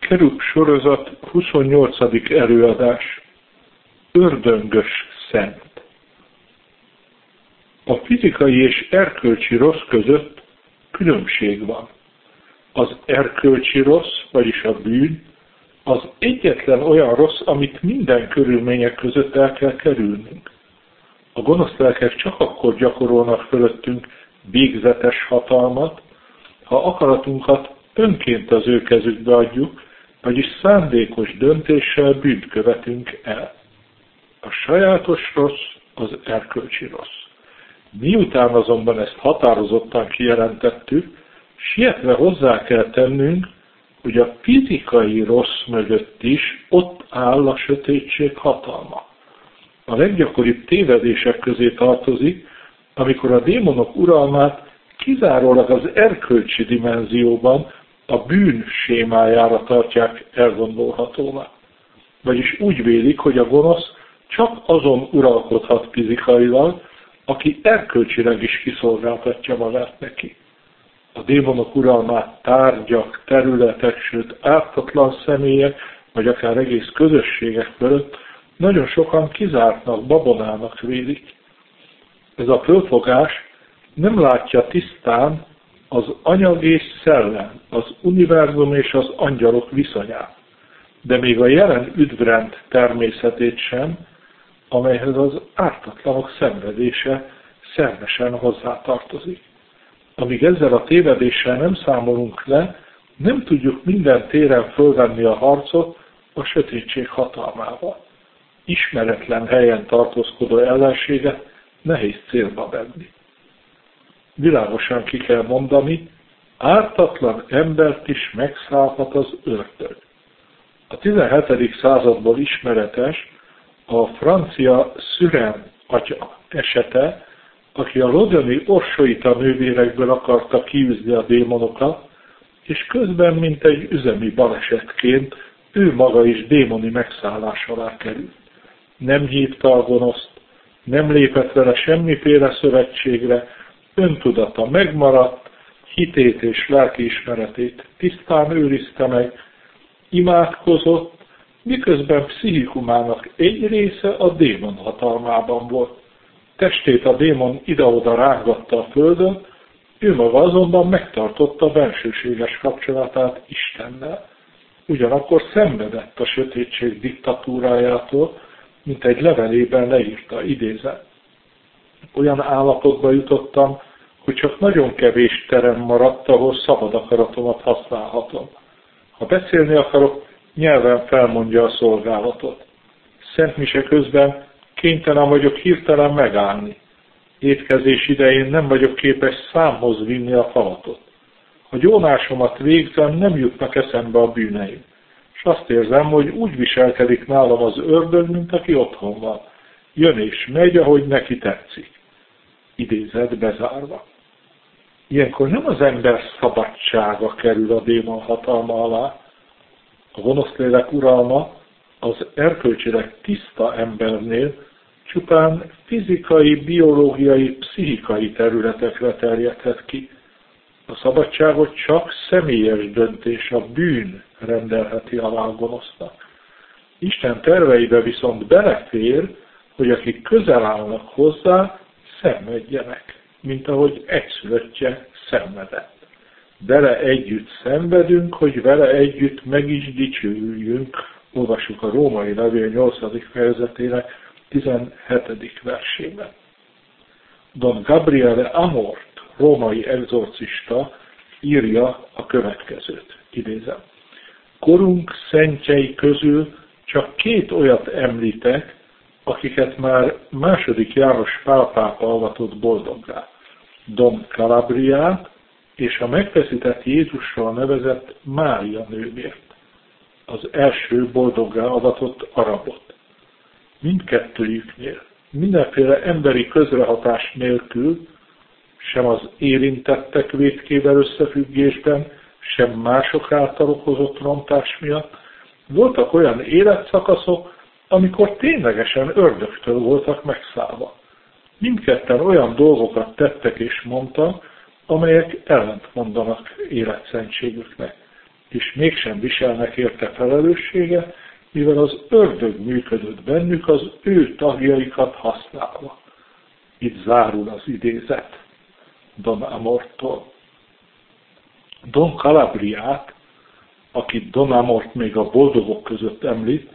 Kerub sorozat 28. előadás. Ördöngös szent. A fizikai és erkölcsi rossz között különbség van. Az erkölcsi rossz, vagyis a bűn, az egyetlen olyan rossz, amit minden körülmények között el kell kerülnünk. A gonosz lelkek csak akkor gyakorolnak fölöttünk végzetes hatalmat, ha akaratunkat önként az ő kezükbe adjuk, vagyis szándékos döntéssel bűnt követünk el. A sajátos rossz az erkölcsi rossz. Miután azonban ezt határozottan kijelentettük, sietve hozzá kell tennünk, hogy a fizikai rossz mögött is ott áll a sötétség hatalma. A leggyakoribb tévedések közé tartozik, amikor a démonok uralmát kizárólag az erkölcsi dimenzióban a bűn sémájára tartják elgondolhatónak. Vagyis úgy vélik, hogy a gonosz csak azon uralkodhat fizikailag, aki erkölcsileg is kiszolgáltatja magát neki. A démonok uralmát tárgyak, területek, sőt ártatlan személyek, vagy akár egész közösségek fölött nagyon sokan kizártnak, babonának vélik. Ez a fölfogás nem látja tisztán az anyag és szellem, az univerzum és az angyalok viszonyát, de még a jelen üdvrend természetét sem, amelyhez az ártatlanok szenvedése szervesen hozzátartozik. Amíg ezzel a tévedéssel nem számolunk le, nem tudjuk minden téren fölvenni a harcot a sötétség hatalmával. Ismeretlen helyen tartózkodó ellenséget nehéz célba venni. Világosan ki kell mondani, ártatlan embert is megszállhat az ördög. A 17. századból ismeretes a francia Suren atya esete, aki a lodoni orsoita nővérekből akarta kiűzni a démonokat, és közben, mint egy üzemi balesetként, ő maga is démoni megszállás alá került. Nem hívta a gonoszt, nem lépett vele semmiféle szövetségre, öntudata megmaradt, hitét és lelkiismeretét tisztán őrizte meg, imádkozott, miközben pszichikumának egy része a démon hatalmában volt. Testét a démon ide-oda rángatta a földön, ő maga azonban megtartotta bensőséges kapcsolatát Istennel. Ugyanakkor szenvedett a sötétség diktatúrájától, mint egy levelében leírta, idézem. Olyan állapotba jutottam, hogy csak nagyon kevés terem maradt, ahol szabad akaratomat használhatom. Ha beszélni akarok, nyelven felmondja a szolgálatot. Szentmise közben kénytelen vagyok hirtelen megállni. Étkezés idején nem vagyok képes számhoz vinni a falatot. Ha gyónásomat végzem, nem jutnak eszembe a bűneim. És azt érzem, hogy úgy viselkedik nálam az ördög, mint aki otthon van. Jön és megy, ahogy neki tetszik. Idézet bezárva. Ilyenkor nem az ember szabadsága kerül a démon hatalma alá. A gonosz lélek uralma az erkölcsileg tiszta embernél csupán fizikai, biológiai, pszichikai területekre terjedhet ki. A szabadságot csak személyes döntés, a bűn rendelheti alá a gonosznak. Isten terveibe viszont belefér, hogy akik közel állnak hozzá, szenvedjenek, mint ahogy egyszülöttje szenvedett. Vele együtt szenvedünk, hogy vele együtt meg is dicsőüljünk, olvassuk a Római levél 8. fejezetének 17. versében. Don Gabriele Amort, római egzorcista írja a következőt, idézem. Korunk szentjei közül csak 2 olyat említek, akiket már II. János Pál pápa avatott boldoggá. Don Calabriát és a megfeszített Jézusról nevezett Mária nővért, az első boldoggá avatott arabot. Mindkettőjüknél, mindenféle emberi közrehatás nélkül, sem az érintettek vétkével összefüggésben, sem mások által okozott rontás miatt, voltak olyan életszakaszok, amikor ténylegesen ördögtől voltak megszállva. Mindketten olyan dolgokat tettek és mondtak, amelyek ellent mondanak életszentségüknek. és mégsem viselnek érte felelőssége, mivel az ördög működött bennük az ő tagjaikat használva. Itt zárul az idézet Don Amortól. Don Calabriát, akit Don Amort még a boldogok között említ,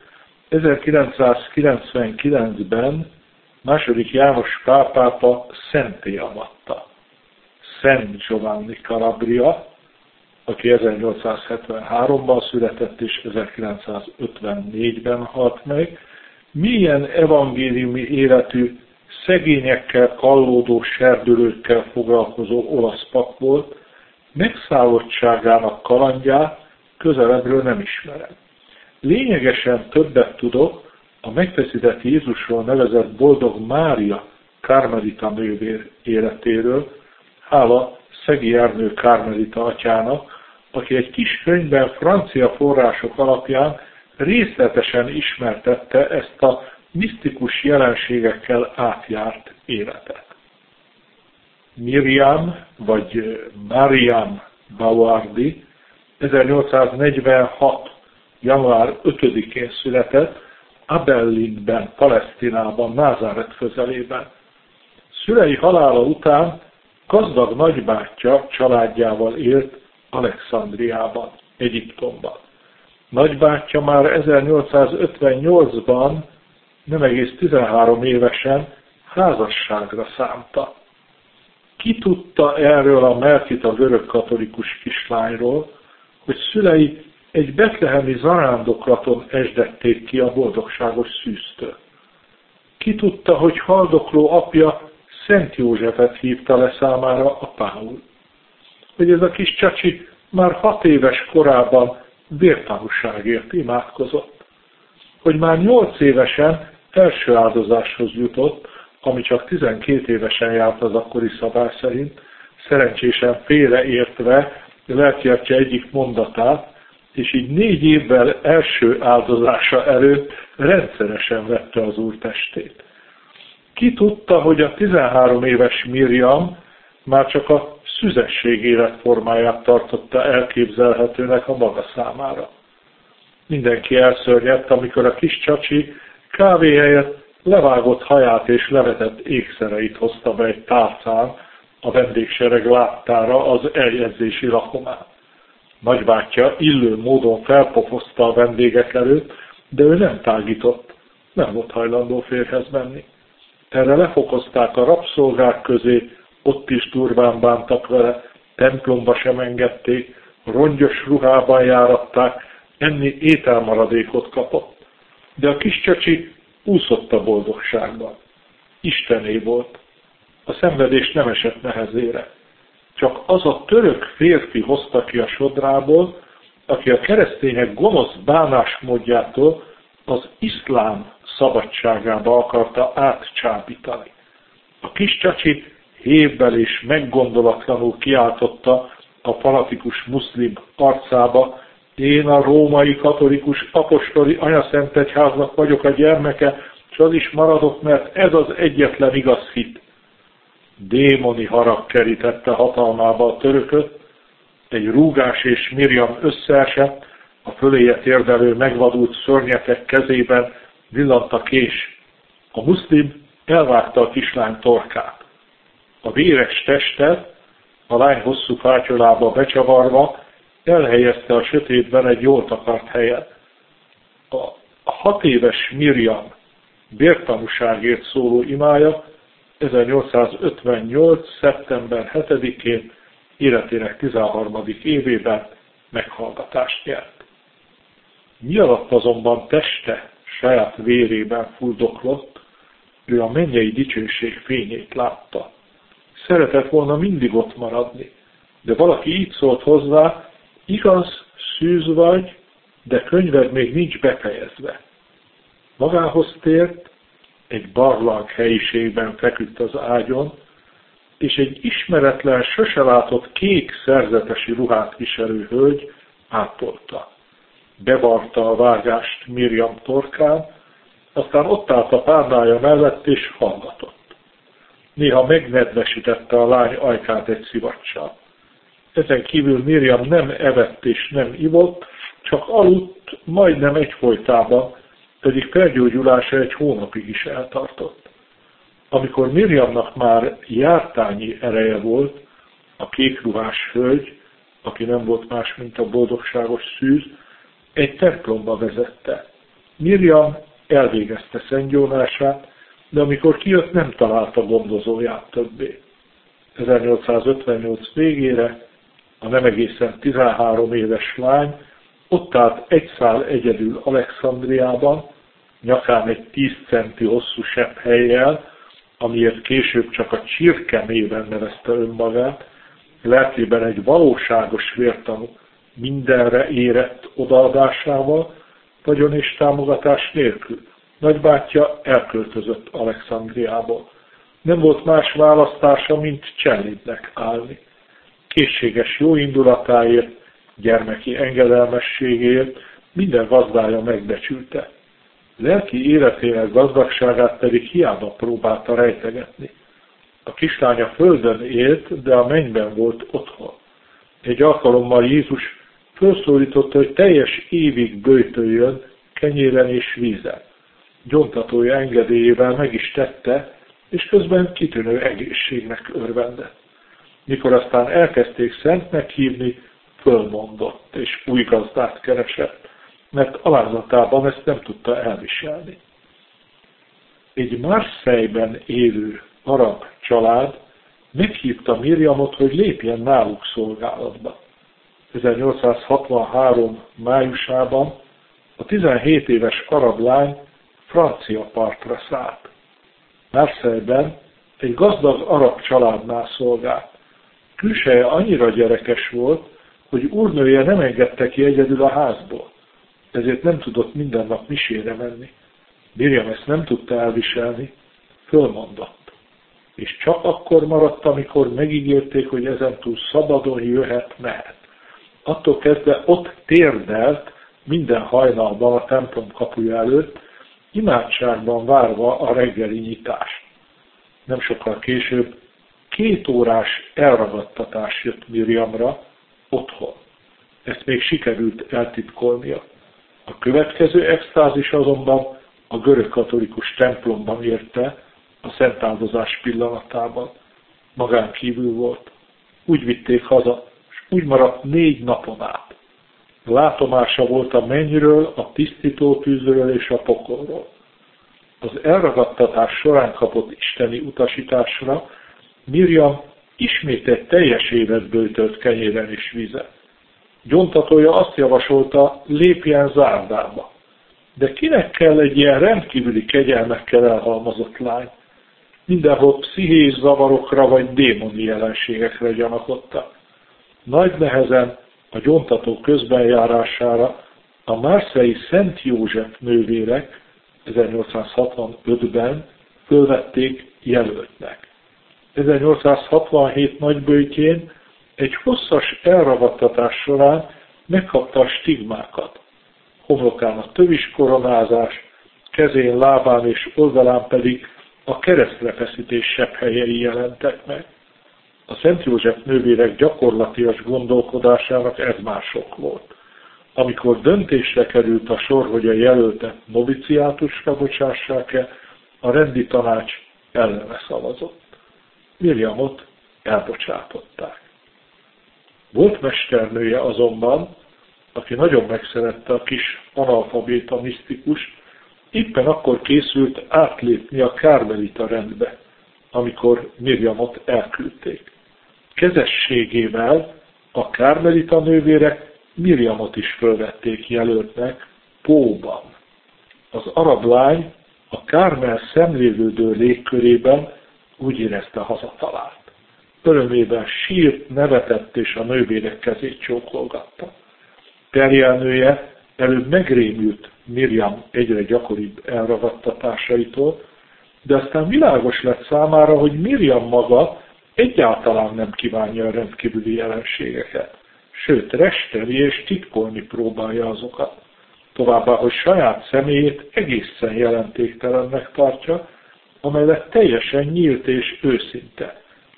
1999-ben II. János Pál pápa szenté avatta. Szent Giovanni Calabria, aki 1873-ban született és 1954-ben halt meg, milyen evangéliumi életű, szegényekkel, kallódó serdülőkkel foglalkozó olasz pap volt, megszállottságának kalandját közelebbről nem ismerem. Lényegesen többet tudok a megfeszített Jézusról nevezett Boldog Mária kármelita nővér életéről, hála Szegi Ernő kármelita atyának, aki egy kis könyvben francia források alapján részletesen ismertette ezt a misztikus jelenségekkel átjárt életet. Miriam, vagy Mariam Bawardi 1846. január 5-én született Abellinben, Palesztinában, Názáret közelében. Szülei halála után gazdag nagybátyja családjával élt Alexandriában, Egyiptomban. Nagybátyja már 1858-ban, nem egész 13 évesen házasságra szánta. Ki tudta erről a melkita görögkatolikus kislányról, hogy szülei egy betlehemi zarándoklaton esdették ki a boldogságos szűztől? Ki tudta, hogy haldokló apja Szent Józsefet hívta le számára a Pál? Hogy ez a kis csacsi már 6 éves korában vértanúságért imádkozott? Hogy már 8 évesen első áldozáshoz jutott, ami csak 12 évesen járt az akkori szabály szerint, szerencsésen félreértve lelkiatya egyik mondatát, és így 4 évvel első áldozása előtt rendszeresen vette az Úr testét. Ki tudta, hogy a 13 éves Miriam már csak a szüzesség életformáját tartotta elképzelhetőnek a maga számára. Mindenki elszörnyedt, amikor a kis csacsi kávé helyett levágott haját és levetett ékszereit hozta be egy tálcán a vendégsereg láttára az eljegyzési rakomán. Nagybátyja illő módon felpofozta a vendégek előtt, de ő nem tágított, nem volt hajlandó férjhez menni. Erre lefokozták a rabszolgák közé, ott is durván bántak vele, templomba sem engedték, rongyos ruhában járatták, enni ételmaradékot kapott. De a kis csacsi úszott a boldogságban. Istené volt. A szenvedés nem esett nehezére. Csak az a török férfi hozta ki a sodrából, aki a keresztények gonosz bánásmódjától az iszlám szabadságába akarta átcsábítani. A kis csacsi hévvel és meggondolatlanul kiáltotta a fanatikus muszlim arcába: én a római katolikus apostoli anyaszentegyháznak vagyok a gyermeke, és az is maradok, mert ez az egyetlen igaz hit. Démoni harag kerítette hatalmába a törököt, egy rúgás és Miriam összeesett, a föléje térdelő megvadult szörnyetek kezében villant a kés. A muszlim elvágta a kislány torkát. A véres testet, a lány hosszú fátyolába becsavarva, elhelyezte a sötétben egy jól takart helyen. A 6 éves Miriam vértanúságért szóló imája 1858. szeptember 7-én életének 13. évében meghallgatást nyert. Mi alatt azonban teste saját vérében fuldoklott, ő a mennyei dicsőség fényét látta. Szeretett volna mindig ott maradni, de valaki így szólt hozzá: igaz, szűz vagy, de könyved még nincs befejezve. Magához tért, egy barlang helyiségben feküdt az ágyon, és egy ismeretlen, sose látott kék szerzetesi ruhát viselő hölgy ápolta. Bevarta a vágást Miriam torkán, aztán ott állt a párnája mellett és hallgatott. Néha megnedvesítette a lány ajkát egy szivacsal. Ezen kívül Mirjam nem evett és nem ivott, csak aludt majdnem egyfolytában, pedig felgyógyulása egy hónapig is eltartott. Amikor Mirjamnak már jártányi ereje volt, a kékruhás hölgy, aki nem volt más, mint a boldogságos szűz, egy templomba vezette. Mirjam elvégezte szentgyónását, de amikor kijött, nem találta gondozóját többé. 1858 végére a nem egészen 13 éves lány ott állt egy szál egyedül Alexandriában, nyakán egy 10 centi hosszú sepphelyjel, amiért később csak a csirke néven nevezte önmagát, lelkében egy valóságos vértanú mindenre érett odaadásával, vagyon és támogatás nélkül. Nagybátyja elköltözött Alexandriából. Nem volt más választása, mint csellédnek állni. Készséges jóindulatáért, gyermeki engedelmességéért minden gazdája megbecsülte. Lelki életének gazdagságát pedig hiába próbálta rejtegetni. A kislánya földön élt, de a mennyben volt otthon. Egy alkalommal Jézus felszólította, hogy teljes évig böjtöljön kenyéren és vízen. Gyóntatója engedélyével meg is tette, és közben kitűnő egészségnek örvendett. Mikor aztán elkezdték szentnek hívni, fölmondott és új gazdát keresett, mert alázatában ezt nem tudta elviselni. Egy Marseille-ben élő arab család meghívta Mirjamot, hogy lépjen náluk szolgálatba. 1863. májusában a 17 éves arab lány francia partra szállt. Marseille-ben egy gazdag arab családnál szolgált. Külseje annyira gyerekes volt, hogy úrnője nem engedte ki egyedül a házból, ezért nem tudott minden nap misére menni. Mirjam ezt nem tudta elviselni, fölmondott. És csak akkor maradt, amikor megígérték, hogy ezentúl szabadon jöhet, mehet. Attól kezdve ott térdelt minden hajnalban a templom kapuja előtt, imádságban várva a reggeli nyitást. Nem sokkal később 2 órás elragadtatás jött Mirjamra otthon. Ezt még sikerült eltitkolnia. A következő extázis azonban a görögkatolikus templomban érte, a szentáldozás pillanatában. Magán kívül volt. Úgy vitték haza, és úgy maradt 4 napon át. Látomása volt a mennyről, a tisztító tűzről és a pokolról. Az elragadtatás során kapott isteni utasításra Mirjam ismét egy teljes évet böjtölt kenyéren és vízen. Gyóntatója azt javasolta, lépjen zárdába. De kinek kell egy ilyen rendkívüli kegyelmekkel elhalmozott lány? Mindenhol pszichés zavarokra vagy démoni jelenségekre gyanakodtak. Nagy nehezen a gyóntató közbenjárására a Marseille Szent József nővérek 1865-ben fölvették jelöltnek. 1867 nagyböjtjén egy hosszas elragadtatás során megkapta a stigmákat. Homlokán a tövis koronázás, kezén, lábán és oldalán pedig a keresztrefeszítés sepphelyei jelentek meg. A Szent József nővérek gyakorlatias gondolkodásának ez már sok volt. Amikor döntésre került a sor, hogy a jelöltet noviciátusra bocsássák-e, a rendi tanács ellene szavazott. Mirjamot elbocsátották. Volt mesternője azonban, aki nagyon megszerette a kis analfabéta misztikust, éppen akkor készült átlépni a kármelita rendbe, amikor Mirjamot elküldték. Kezességével a kármelita nővérek Mirjamot is fölvették jelöltnek Póban. Az arab lány a Kármel szemlélődő légkörében úgy érezte, hazatalált. Örömében sírt, nevetett és a nővérek kezét csókolgatta. Terjelnője előbb megrémült Mirjam egyre gyakoribb elragadtatásaitól, de aztán világos lett számára, hogy Mirjam maga egyáltalán nem kívánja a rendkívüli jelenségeket, sőt, resteli és titkolni próbálja azokat. Továbbá, hogy saját személyét egészen jelentéktelennek tartja, amellett teljesen nyílt és őszinte.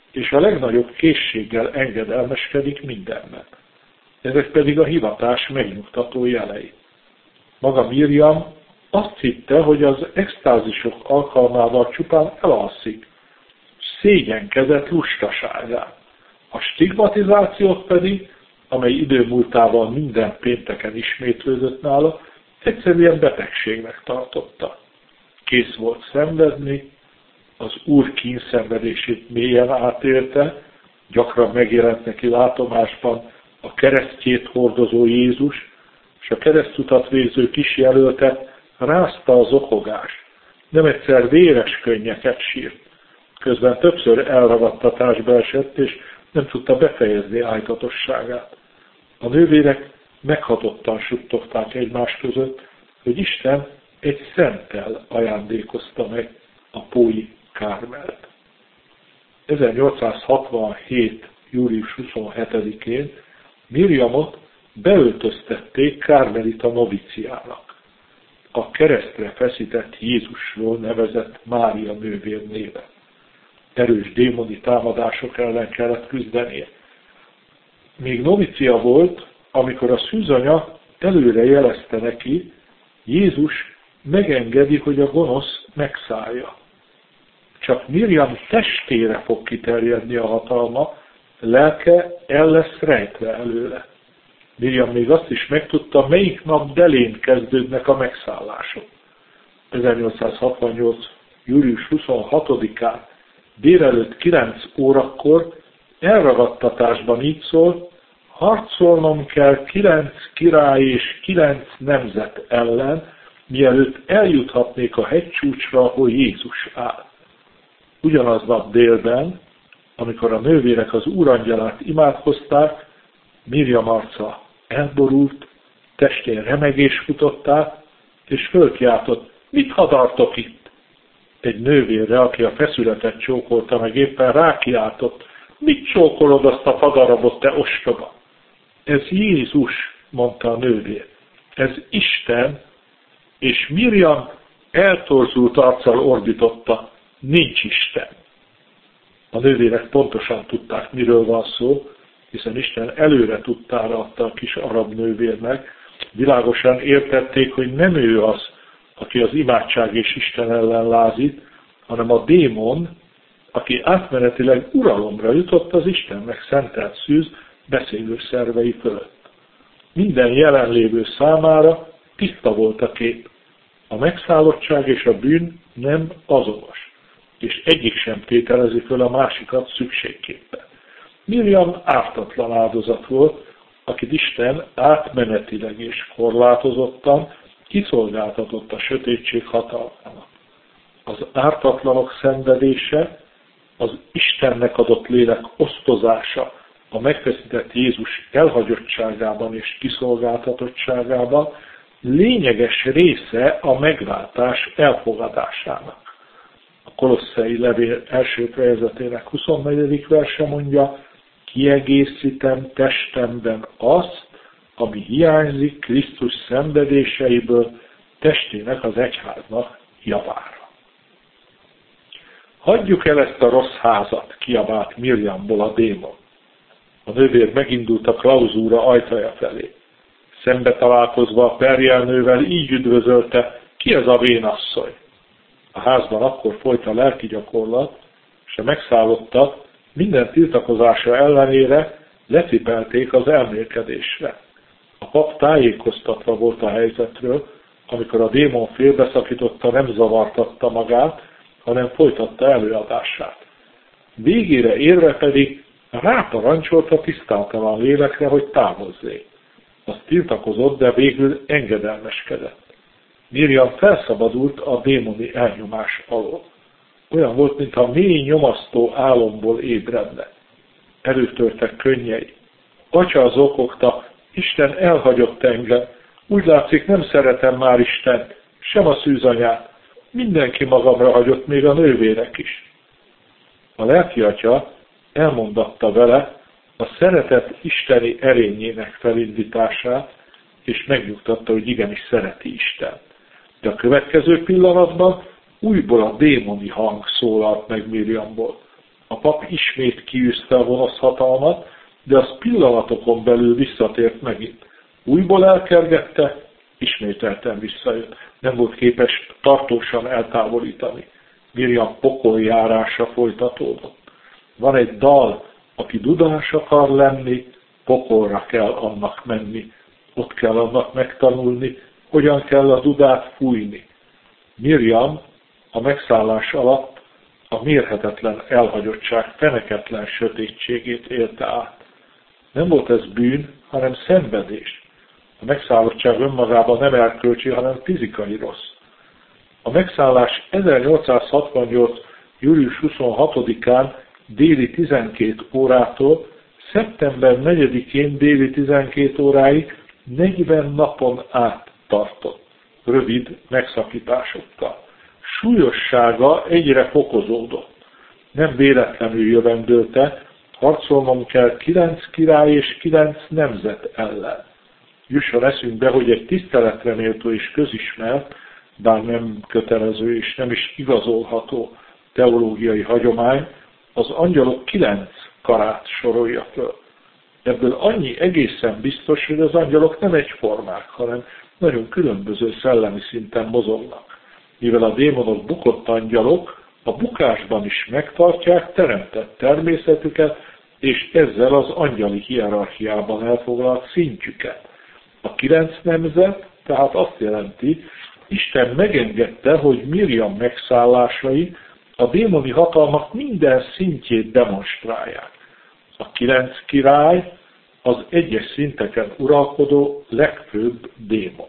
és a legnagyobb készséggel engedelmeskedik mindennek. Ezek pedig a hivatás megnyugtató jelei. Maga Mirjam azt hitte, hogy az extázisok alkalmával csupán elalszik, szégyenkezett lustaságán. A stigmatizációt pedig, amely idő múltával minden pénteken ismétlődött nála, egyszerűen betegségnek tartotta. Kész volt szenvedni, az Úr kínszenvedését mélyen átélte, gyakran megjelent neki látomásban a keresztjét hordozó Jézus, és a keresztutat végző kisjelöltet rázta az zokogás. Nem egyszer véres könnyeket sírt. Közben többször elragadtatásba esett, és nem tudta befejezni ájtatosságát. A nővérek meghatottan suttogták egymás között, hogy Isten egy szenttel ajándékozta meg a pói Kármelt. 1867. július 27-én Mirjamot beöltöztették kármelita noviciának. A keresztre feszített Jézusról nevezett Mária nővér néven. Erős démoni támadások ellen kellett küzdenie. Még novicia volt, amikor a szűzanya előre jelezte neki, Jézus megengedi, hogy a gonosz megszállja. Csak Mirjam testére fog kiterjedni a hatalma, lelke el lesz rejtve előle. Mirjam még azt is megtudta, melyik nap delén kezdődnek a megszállások. 1868. július 26-án délelőtt 9 órakor elragadtatásban így szól, harcolnom kell 9 király és 9 nemzet ellen, mielőtt eljuthatnék a hegycsúcsra, ahol Jézus áll. Ugyanaznap délben, amikor a nővérek az úrangyalát imádkozták, Mirjam arca elborult, testén remegés futott át, és fölkiáltott, mit hadartok itt? Egy nővérre, aki a feszületet csókolta, meg éppen rákiáltott, mit csókolod azt a fadarabot, te ostoba? Ez Jézus, mondta a nővér. Ez Isten, és Mirjam eltorzult arccal ordította, nincs Isten. A nővérek pontosan tudták, miről van szó, hiszen Isten előre tudtára adta a kis arab nővérnek, világosan értették, hogy nem ő az, aki az imádság és Isten ellen lázít, hanem a démon, aki átmenetileg uralomra jutott az Istennek szentelt szűz beszélő szervei fölött. Minden jelenlévő számára tiszta volt a kép. A megszállottság és a bűn nem azonos, és egyik sem tételezi föl a másikat szükségképpen. Mirjam ártatlan áldozat volt, akit Isten átmenetileg és korlátozottan kiszolgáltatott a sötétség hatalmának. Az ártatlanok szenvedése, az Istennek adott lélek osztozása a megfeszített Jézus elhagyottságában és kiszolgáltatottságában lényeges része a megváltás elfogadásának. A Kolosszei levél első fejezetének 24. verse mondja, kiegészítem testemben azt, ami hiányzik Krisztus szenvedéseiből testének az egyháznak javára. Hagyjuk el ezt a rossz házat, kiabált Mirjamból a démon. A nővér megindult a klauzúra ajtaja felé. Szembe találkozva a perjelnővel így üdvözölte, ki ez a vénasszony? A házban akkor folyt a lelki gyakorlat, és a megszállottak minden tiltakozása ellenére lecipelték az elmélkedésre. A pap tájékoztatva volt a helyzetről, amikor a démon félbeszakította, nem zavartatta magát, hanem folytatta előadását. Végére érve pedig ráparancsolt a tisztátalan lélekre, hogy távozzék. Az tiltakozott, de végül engedelmeskedett. Mirjam felszabadult a démoni elnyomás alól. Olyan volt, mintha mély nyomasztó álomból ébredne. Előtörtek könnyei. Atya az okokta, Isten elhagyott engem. Úgy látszik, nem szeretem már Istent, sem a szűzanyát. Mindenki magamra hagyott, még a nővérek is. A lelki atya elmondatta vele a szeretet isteni erényének felindítását, és megnyugtatta, hogy igenis szereti Isten. De a következő pillanatban újból a démoni hang szólalt meg Mirjamból. A pap ismét kiűzte a gonosz hatalmat, de az pillanatokon belül visszatért megint. Újból elkergette, ismételten visszajött. Nem volt képes tartósan eltávolítani. Mirjam pokoljárása folytatódott. Van egy dal, aki dudás akar lenni, pokolra kell annak menni. Ott kell annak megtanulni, hogyan kell a dudát fújni. Mirjam a megszállás alatt a mérhetetlen elhagyottság feneketlen sötétségét élte át. Nem volt ez bűn, hanem szenvedés. A megszállottság önmagában nem erkölcsi, hanem fizikai rossz. A megszállás 1868. július 26-án déli 12 órától szeptember 4-én déli 12 óráig 40 napon át tartott, rövid megszakításokkal. Súlyossága egyre fokozódott. Nem véletlenül jövendőlte, harcolnom kell 9 király és 9 nemzet ellen. Jusson eszünkbe, hogy egy tiszteletre méltó és közismert, bár nem kötelező és nem is igazolható teológiai hagyomány, az angyalok 9 karát sorolja föl. Ebből annyi egészen biztos, hogy az angyalok nem egyformák, hanem nagyon különböző szellemi szinten mozognak. Mivel a démonok bukott angyalok, a bukásban is megtartják teremtett természetüket, és ezzel az angyali hierarchiában elfoglalt szintjüket. A 9 nemzet tehát azt jelenti, Isten megengedte, hogy Mirjam megszállásai a démoni hatalmak minden szintjét demonstrálják. A 9 király az egyes szinteken uralkodó legfőbb démon.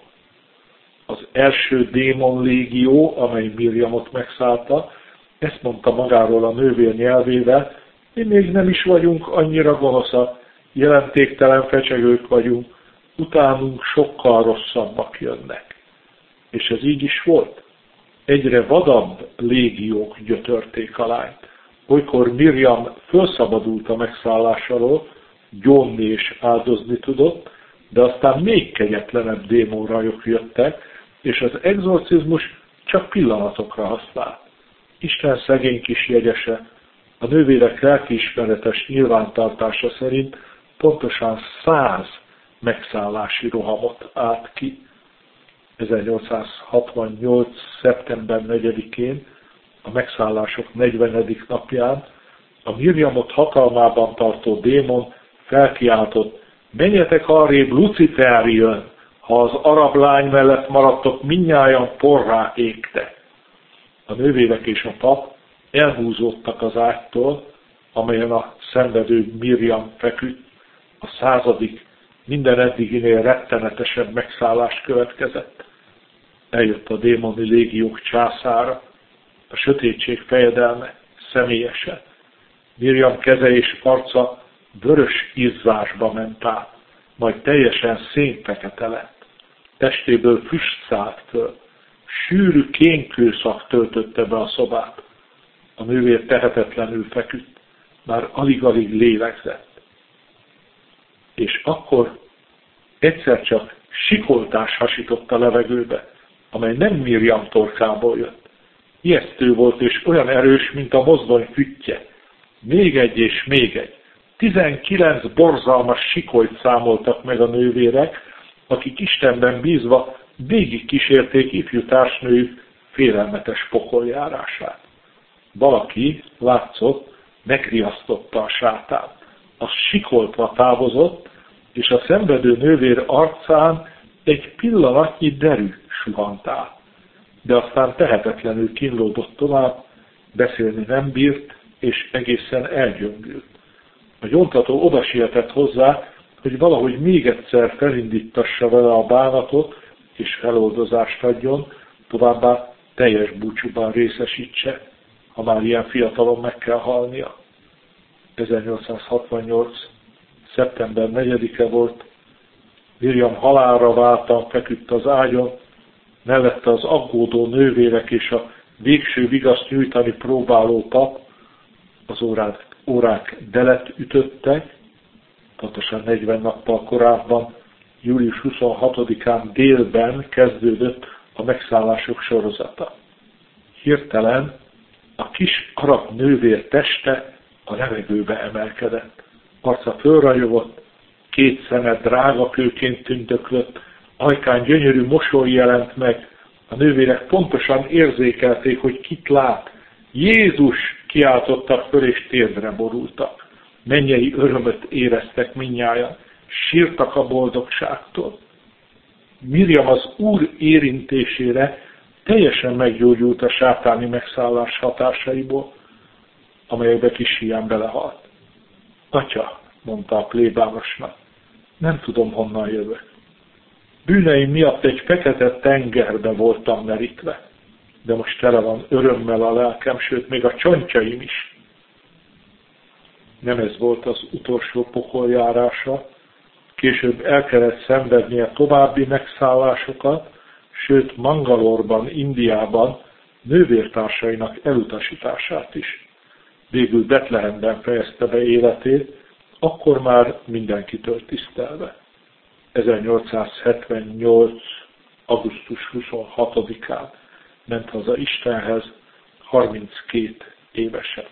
Az első démon légió, amely Mirjamot megszállta, ezt mondta magáról a nővér nyelvével, mi még nem is vagyunk annyira gonoszak, jelentéktelen fecsegők vagyunk, utánunk sokkal rosszabbak jönnek. És ez így is volt. Egyre vadabb légiók gyötörték a lányt. Olykor Mirjam felszabadult a megszállás alól, gyónni és áldozni tudott, de aztán még kegyetlenebb démonrajok jöttek, és az egzorcizmus csak pillanatokra használt. Isten szegény kis jegyese, a nővérek lelkiismeretes nyilvántartása szerint pontosan 100 megszállási rohamot állt ki. 1868. szeptember 4-én, a megszállások 40. napján a Mirjamot hatalmában tartó démon felkiáltott: menjetek arrébb, Lucifer jön, ha az arab lány mellett maradtok, mindnyájan porrá égtek. A nővérek és a pap elhúzódtak az ágytól, amelyen a szenvedő Mirjam feküdt. A 100. minden eddiginél rettenetesebb megszállás következett. Eljött a démoni légiók császára, a sötétség fejedelme személyesen. Mirjam keze és arca vörös izzásba ment át, majd teljesen szénfekete lett. Testéből füst szállt föl. Sűrű kénkőszak töltötte be a szobát. A nővér tehetetlenül feküdt, már alig-alig lélegzett. És akkor egyszer csak sikoltás hasított a levegőbe, amely nem Mirjam torkából jött. Ijesztő volt és olyan erős, mint a mozdony füttye. Még egy és még egy. 19 borzalmas sikolyt számoltak meg a nővérek, akik Istenben bízva végig kísérték ifjú társnőjük félelmetes pokoljárását. Valaki, látszott, megriasztotta a sátán. Az sikoltva távozott, és a szenvedő nővér arcán egy pillanatnyi derű suhant át. De aztán tehetetlenül kínlódott tovább, beszélni nem bírt, és egészen elgyöngült. A gyóntató odasietett hozzá, hogy valahogy még egyszer felindítassa vele a bánatot, és feloldozást adjon, továbbá teljes búcsúban részesítse, ha már ilyen fiatalon meg kell halnia. 1868. szeptember 4-e volt, Mirjam halálra váltan feküdt az ágyon, mellette az aggódó nővérek és a végső vigaszt nyújtani próbáló pap. Az órák delet ütöttek, pontosan 40 nappal korábban, július 26-án délben kezdődött a megszállások sorozata. Hirtelen a kis arab nővér teste a levegőbe emelkedett. Arca fölragyogott, két szeme drága kőként tündöklött, ajkán gyönyörű mosoly jelent meg, a nővérek pontosan érzékelték, hogy kit lát. Jézus! Kiáltottak föl, és térdre borultak. Mennyei örömöt éreztek mindnyájan, sírtak a boldogságtól. Mirjam az Úr érintésére teljesen meggyógyult a sátáni megszállás hatásaiból, amelyekbe kis híján belehalt. Atya, mondta a plébánosnak, nem tudom, honnan jövök. Bűneim miatt egy fekete tengerbe voltam merítve, de most tele van örömmel a lelkem, sőt, még a csontjaim is. Nem ez volt az utolsó pokoljárása, később el kellett szenvednie további megszállásokat, sőt, Mangalorban, Indiában nővértársainak elutasítását is. Végül Betlehemben fejezte be életét, akkor már mindenkitől tisztelve. 1878. augusztus 26-án ment haza Istenhez, 32 évesen.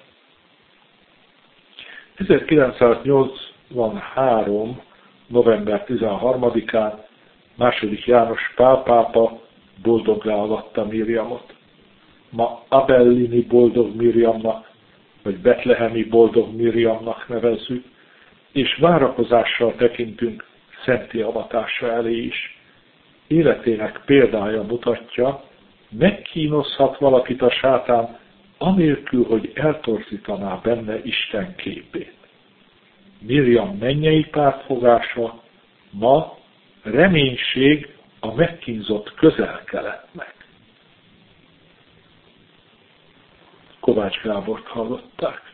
1983. november 13-án II. János Pál pápa boldoggá avatta Mirjamot. Ma Abellini boldog Mirjamnak, vagy betlehemi boldog Mirjamnak nevezzük, és várakozással tekintünk szenti avatása elé is. Életének példája mutatja, megkínozhat valakit a sátán, anélkül, hogy eltorzítaná benne Isten képét. Mirjam mennyei pártfogása ma reménység a megkínzott Közel-Keletnek. Kovács Gábort hallották.